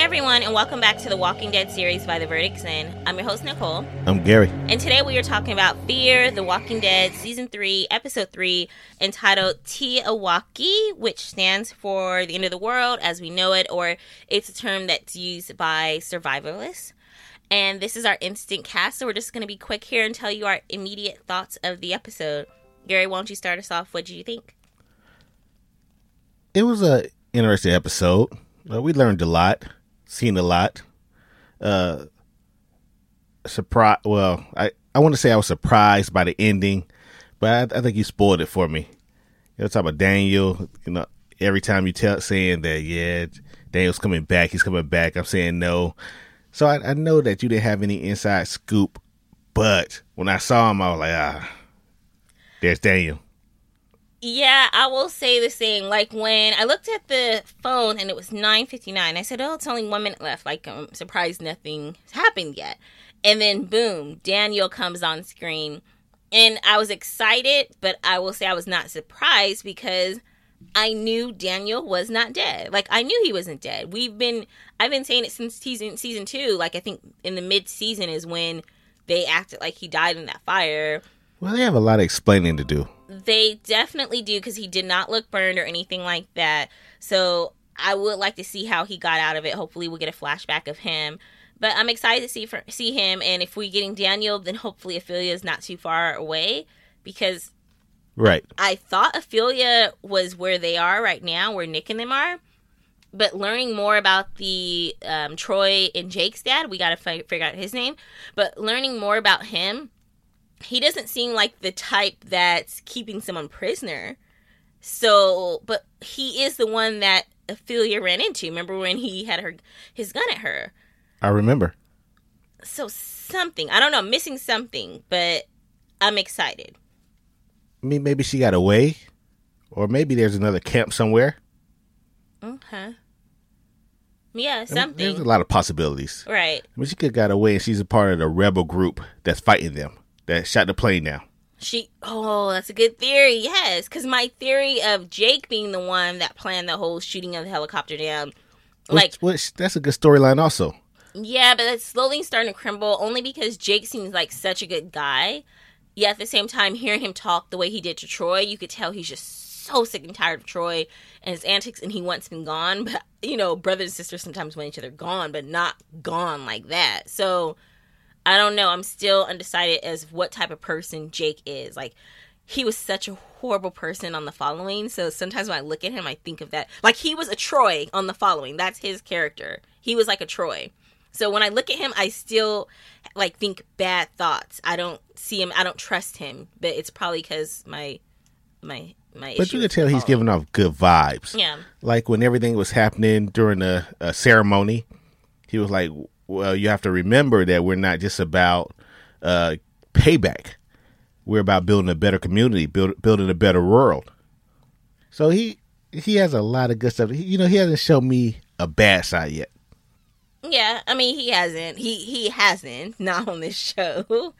everyone, and welcome back to the Walking Dead series by The Verdict's In. I'm your host, Nicole. I'm Gary. And today we are talking about Fear, The Walking Dead, Season 3, Episode 3, entitled Tiawaki, which stands for the end of the world as we know it, or it's a term that's used by survivalists. And this is our instant cast, so we're just going to be quick here and tell you our immediate thoughts of the episode. Gary, why don't you start us off? What did you think? It was an interesting episode. We learned a lot, seen a lot. Surprise. Well, I want to say I was surprised by the ending, but I think you spoiled it for me. You know, talk about Daniel. You know, every time you saying that, yeah, Daniel's coming back. He's coming back. I'm saying no. So I know that you didn't have any inside scoop, but when I saw him, I was like, there's Daniel. Yeah, I will say the same. Like, when I looked at the phone and it was 9:59, I said, oh, it's only 1 minute left. Like, I'm surprised nothing happened yet. And then, boom, Daniel comes on screen. And I was excited, but I will say I was not surprised because I knew Daniel was not dead. Like, I knew he wasn't dead. I've been saying it since season 2. Like, I think in the mid-season is when they acted like he died in that fire. Well, they have a lot of explaining to do. They definitely do, because he did not look burned or anything like that. So I would like to see how he got out of it. Hopefully we'll get a flashback of him. But I'm excited to see him. And if we're getting Daniel, then hopefully Ophelia is not too far away. Because right, I thought Ophelia was where they are right now, where Nick and them are. But learning more about the Troy and Jake's dad, we got to figure out his name. But learning more about him, he doesn't seem like the type that's keeping someone prisoner. So, but he is the one that Ophelia ran into. Remember when he had his gun at her? I remember. So something. I don't know. I'm missing something, but I'm excited. I mean, maybe she got away. Or maybe there's another camp somewhere. Okay. Yeah, something. There's a lot of possibilities. Right. I mean, she could have got away and she's a part of the rebel group that's fighting them. That shot the plane down. That's a good theory, yes. Because my theory of Jake being the one that planned the whole shooting of the helicopter down. Which that's a good storyline also. Yeah, but it's slowly starting to crumble only because Jake seems like such a good guy. Yet at the same time, hearing him talk the way he did to Troy, you could tell he's just so sick and tired of Troy and his antics, and he wants him gone. But, you know, brothers and sisters sometimes want each other gone, but not gone like that. So I don't know. I'm still undecided as what type of person Jake is. Like, he was such a horrible person on The Following. So sometimes when I look at him, I think of that. Like, he was a Troy on The Following. That's his character. He was like a Troy. So when I look at him, I still, like, think bad thoughts. I don't see him. I don't trust him. But it's probably because my But you can tell he's giving off good vibes. Yeah. Like, when everything was happening during the ceremony, he was like, well, you have to remember that we're not just about payback. We're about building a better community, building a better world. So he has a lot of good stuff. He hasn't shown me a bad side yet. Yeah, I mean, he hasn't. He hasn't, not on this show.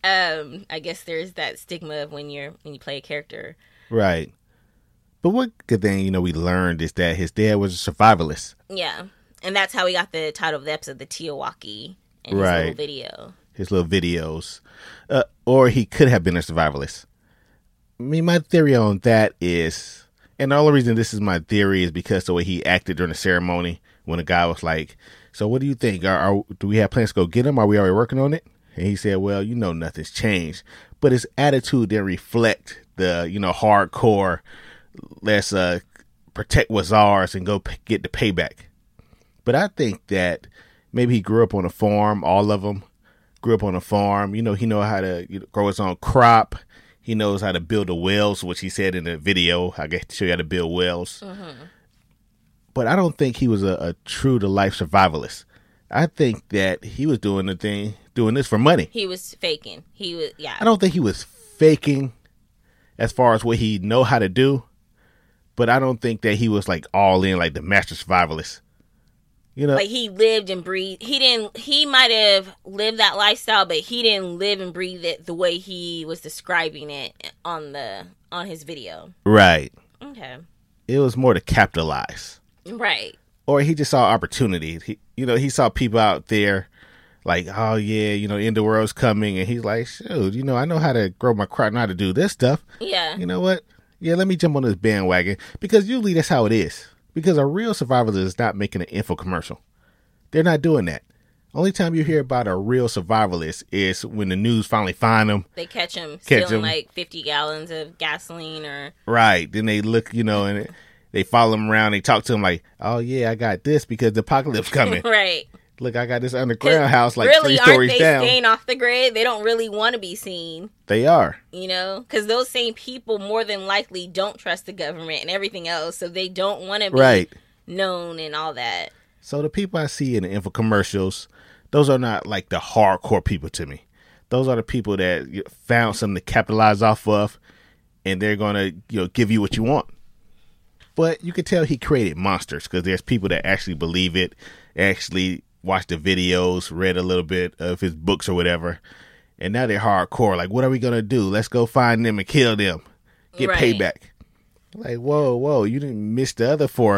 I guess there's that stigma of when you play a character. Right. But one good thing, we learned is that his dad was a survivalist. Yeah. And that's how we got the title of the episode, the Tiawaki, in his little video. His little videos. Or he could have been a survivalist. I mean, my theory on that is, and the only reason this is my theory is because the way he acted during the ceremony, when the guy was like, so what do you think? Do we have plans to go get him? Are we already working on it? And he said, well, nothing's changed. But his attitude didn't reflect the, hardcore, let's protect what's ours and go get the payback. But I think that maybe he grew up on a farm. All of them grew up on a farm. He knows how to grow his own crop. He knows how to build the wells, which he said in the video. I get to show you how to build wells. Mm-hmm. But I don't think he was a true-to-life survivalist. I think that he was doing this for money. He was faking. I don't think he was faking as far as what he know how to do. But I don't think that he was like all in, like the master survivalist. Like he lived and breathed. He might have lived that lifestyle, but he didn't live and breathe it the way he was describing it on his video. Right. Okay. It was more to capitalize. Right. or he just saw opportunity. He saw people out there like, oh yeah, end the world's coming, and he's like, shoot, I know how to grow my crop, know how to do this stuff. Yeah. You know what? Yeah, let me jump on this bandwagon, because usually that's how it is. Because a real survivalist is not making an info commercial. They're not doing that. Only time you hear about a real survivalist is when the news finally find them. They catch them stealing like 50 gallons of gasoline or... Right. Then they look, and they follow them around. They talk to them like, oh, yeah, I got this because the apocalypse coming. Right. Look, I got this underground house like really, 3 stories down. Aren't they staying off the grid? They don't really want to be seen. They are. Because those same people more than likely don't trust the government and everything else. So they don't want to be known and all that. So the people I see in the infomercials, those are not like the hardcore people to me. Those are the people that found something to capitalize off of, and they're going to give you what you want. But you can tell he created monsters, because there's people that actually believe it, actually watched the videos, read a little bit of his books or whatever, and now they're hardcore. Like, what are we going to do? Let's go find them and kill them. Get payback. Like, whoa, you didn't miss the other four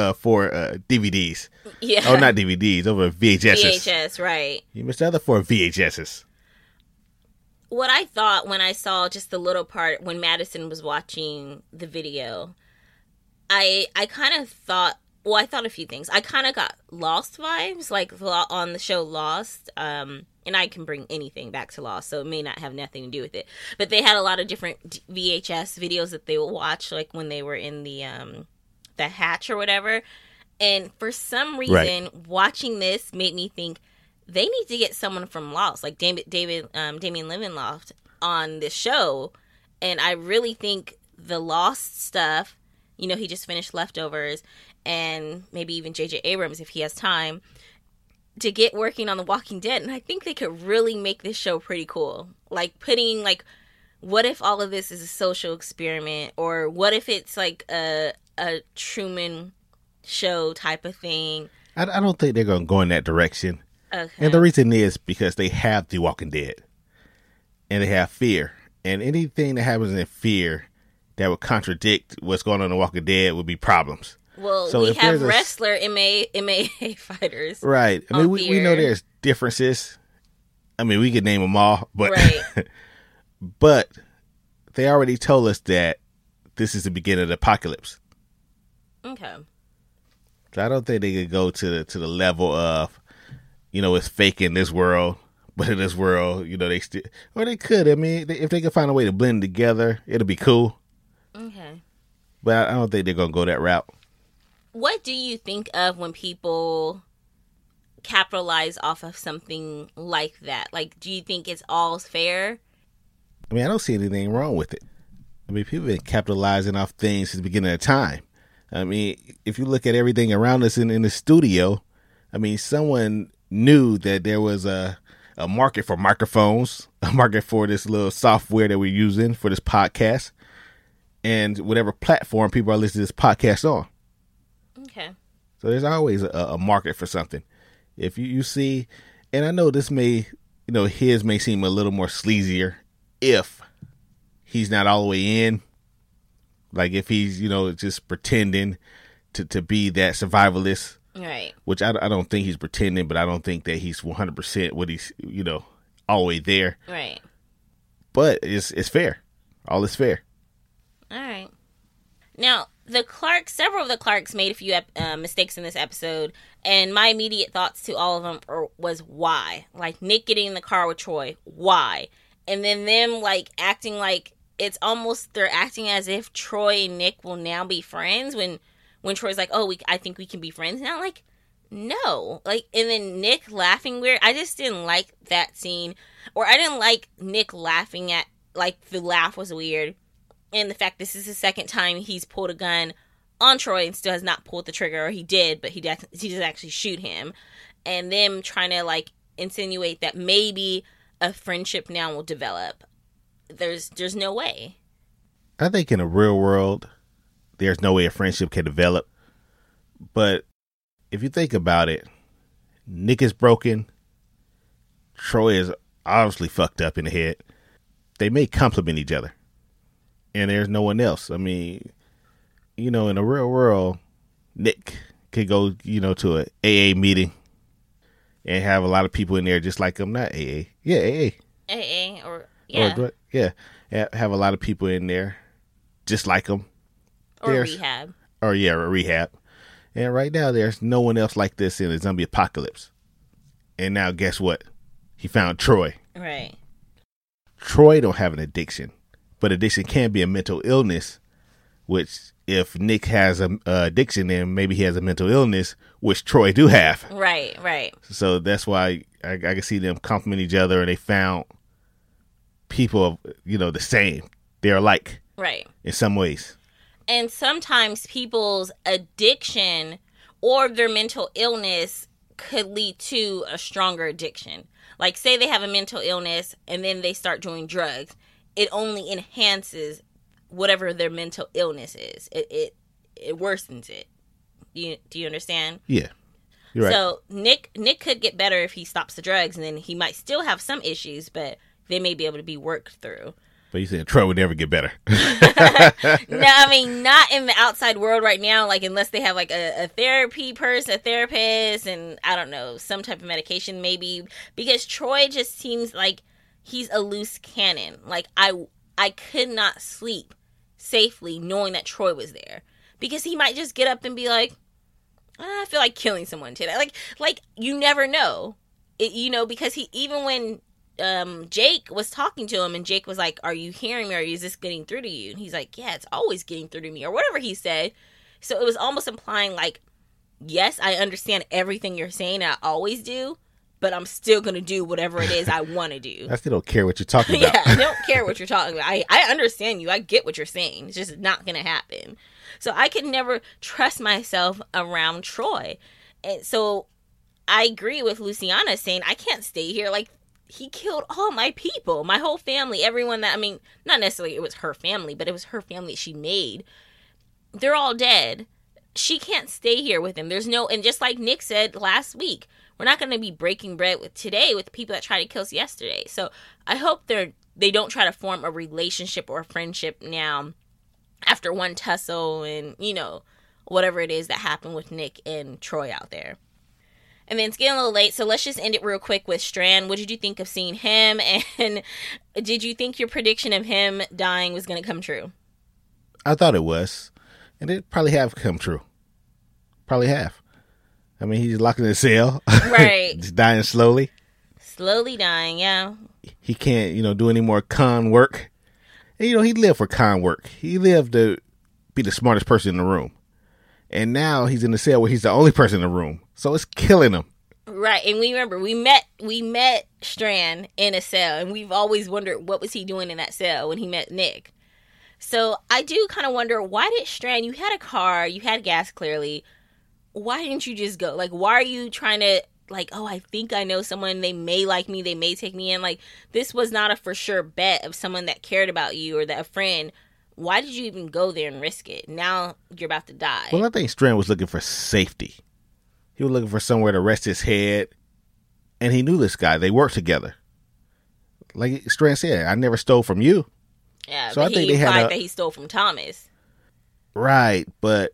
DVDs. Yeah. Oh, not DVDs, over VHSs. VHS, right. You missed the other 4 VHSs. What I thought when I saw just the little part when Madison was watching the video, I kind of thought, I thought a few things. I kind of got Lost vibes, like on the show Lost. And I can bring anything back to Lost, so it may not have nothing to do with it. But they had a lot of different VHS videos that they would watch, like when they were in the hatch or whatever. And for some reason, watching this made me think they need to get someone from Lost, like Damien Lindelof, on this show. And I really think the Lost stuff, he just finished Leftovers, and maybe even J.J. Abrams, if he has time, to get working on The Walking Dead. And I think they could really make this show pretty cool. Like putting, like, what if all of this is a social experiment? Or what if it's like a Truman Show type of thing? I don't think they're going to go in that direction. Okay. And the reason is because they have The Walking Dead. And they have fear. And anything that happens in fear that would contradict what's going on in The Walking Dead would be problems. Well, so we have wrestler MMA fighters. Right. I mean, we know there's differences. I mean, we could name them all. But, but they already told us that this is the beginning of the apocalypse. Okay. So I don't think they could go to the level of, it's fake in this world. But in this world, they still... Or they could. I mean, if they could find a way to blend together, it'll be cool. Okay. But I don't think they're going to go that route. What do you think of when people capitalize off of something like that? Like, do you think it's all fair? I mean, I don't see anything wrong with it. I mean, people have been capitalizing off things since the beginning of time. I mean, if you look at everything around us in the studio, I mean, someone knew that there was a market for microphones, a market for this little software that we're using for this podcast, and whatever platform people are listening to this podcast on. Okay. So there's always a market for something. If you see, and I know this may, his may seem a little more sleazier if he's not all the way in. Like if he's, just pretending to be that survivalist. Right. Which I don't think he's pretending, but I don't think that he's 100% what he's, all the way there. Right. But it's fair. All is fair. All right. Now, several of the Clarks made a few mistakes in this episode, and my immediate thoughts to all of them was why? Like, Nick getting in the car with Troy, why? And then them, like, acting like it's almost, they're acting as if Troy and Nick will now be friends when Troy's like, I think we can be friends now. Like, no. Like, and then Nick laughing weird. I just didn't like that scene. Or I didn't like Nick laughing at, like, the laugh was weird. And the fact this is the second time he's pulled a gun on Troy and still has not pulled the trigger, or he did, but he doesn't actually shoot him. And them trying to, like, insinuate that maybe a friendship now will develop. There's no way. I think in the real world, there's no way a friendship can develop. But if you think about it, Nick is broken. Troy is obviously fucked up in the head. They may complement each other. And there's no one else. I mean, in the real world, Nick could go, to a AA meeting and have a lot of people in there just like him. Not AA. Yeah, AA. AA or Have a lot of people in there just like him. Or rehab. Or rehab. And right now there's no one else like this in the zombie apocalypse. And now guess what? He found Troy. Right. Troy don't have an addiction, but addiction can be a mental illness, which if Nick has a addiction, then maybe he has a mental illness, which Troy do have. Right. So that's why I can see them complement each other, and they found people, the same. They're alike. Right. In some ways. And sometimes people's addiction or their mental illness could lead to a stronger addiction. Like, say they have a mental illness and then they start doing drugs. It only enhances whatever their mental illness is. It worsens it. Do you understand? Yeah. You're right. So Nick could get better if he stops the drugs, and then he might still have some issues, but they may be able to be worked through. But you said Troy would never get better. No, I mean, not in the outside world right now, like, unless they have, like, a therapy person, a therapist, and, I don't know, some type of medication, maybe. Because Troy just seems like he's a loose cannon. Like, I could not sleep safely knowing that Troy was there. Because he might just get up and be like, I feel like killing someone today. Like you never know. Because even when Jake was talking to him, and Jake was like, are you hearing me, or is this getting through to you? And he's like, yeah, it's always getting through to me, or whatever he said. So it was almost implying like, yes, I understand everything you're saying, I always do, but I'm still going to do whatever it is I want to do. I still don't care what you're talking about. Yeah, I don't care what you're talking about. I understand you. I get what you're saying. It's just not going to happen. So I could never trust myself around Troy. And so I agree with Luciana saying, I can't stay here. Like, he killed all my people, my whole family, everyone that, I mean, not necessarily it was her family, but it was her family she made. They're all dead. She can't stay here with him. And just like Nick said last week, we're not going to be breaking bread with the people that tried to kill us yesterday. So I hope they don't try to form a relationship or a friendship now after one tussle and, whatever it is that happened with Nick and Troy out there. And then it's getting a little late, so let's just end it real quick with Strand. What did you think of seeing him? And did you think your prediction of him dying was going to come true? I thought it was. And it probably have come true. Probably have. I mean, he's locked in a cell. Right. Just dying slowly. Slowly dying, yeah. He can't, do any more con work. And, he lived for con work. He lived to be the smartest person in the room. And now he's in the cell where he's the only person in the room. So it's killing him. Right. And we remember, we met Strand in a cell. And we've always wondered what was he doing in that cell when he met Nick. So I do kind of wonder, why did Strand, you had a car, you had gas clearly. Why didn't you just go? Like, why are you trying to, like, oh, I think I know someone, they may like me, they may take me in. Like, this was not a for sure bet of someone that cared about you or that a friend. Why did you even go there and risk it? Now you're about to die. Well, I think Strand was looking for safety. He was looking for somewhere to rest his head. And he knew this guy. They worked together. Like Strand said, I never stole from you. Yeah, so but I think he they implied had that he stole from Thomas. Right, but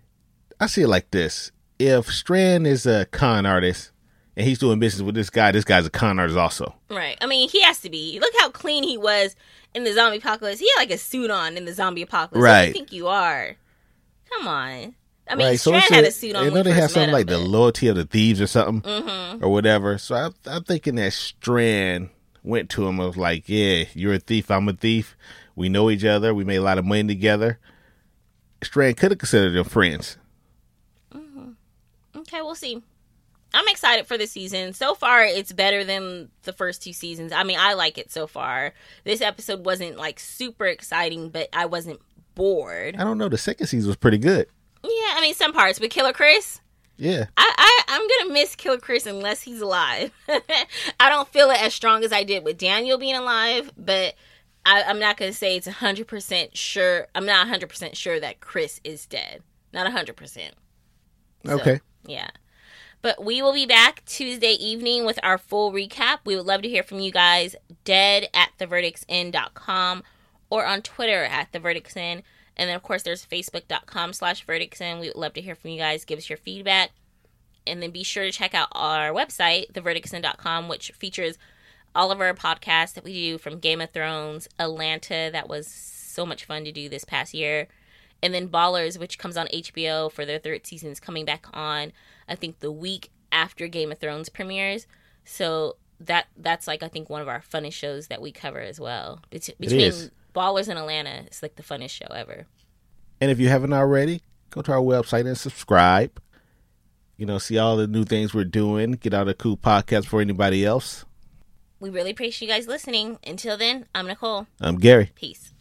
I see it like this. If Strand is a con artist and he's doing business with this guy's a con artist also. Right. I mean, he has to be. Look how clean he was in the zombie apocalypse. He had like a suit on in the zombie apocalypse. Right. Who do you think you are? Come on. I mean, right. Strand had a suit on. I know they have something like the but... loyalty of the thieves or something, mm-hmm. or whatever. So I'm thinking that Strand went to him and was like, yeah, you're a thief, I'm a thief. We know each other. We made a lot of money together. Strand could have considered them friends. Mm-hmm. Okay, we'll see. I'm excited for the season. So far, it's better than the first two seasons. I mean, I like it so far. This episode wasn't like super exciting, but I wasn't bored. I don't know. The second season was pretty good. Yeah, I mean, some parts. But Killer Chris? Yeah. I'm going to miss Killer Chris unless he's alive. I don't feel it as strong as I did with Daniel being alive, but I'm not going to say it's 100% sure. I'm not 100% sure that Chris is dead. Not 100%. Okay. Yeah. But we will be back Tuesday evening with our full recap. We would love to hear from you guys. dead@theverdictsend.com or on Twitter @theverdictsend. And then, of course, there's facebook.com/verdictsin. We would love to hear from you guys. Give us your feedback. And then be sure to check out our website, theverdictsin.com, which features all of our podcasts that we do, from Game of Thrones, Atlanta, that was so much fun to do this past year, and then Ballers, which comes on HBO for their third season, is coming back on, I think, the week after Game of Thrones premieres. So that's like, I think, one of our funnest shows that we cover as well. Between Ballers and Atlanta, it's like the funnest show ever. And if you haven't already, go to our website and subscribe. You know, see all the new things we're doing. Get out a cool podcast for anybody else. We really appreciate you guys listening. Until then, I'm Nicole. I'm Gary. Peace.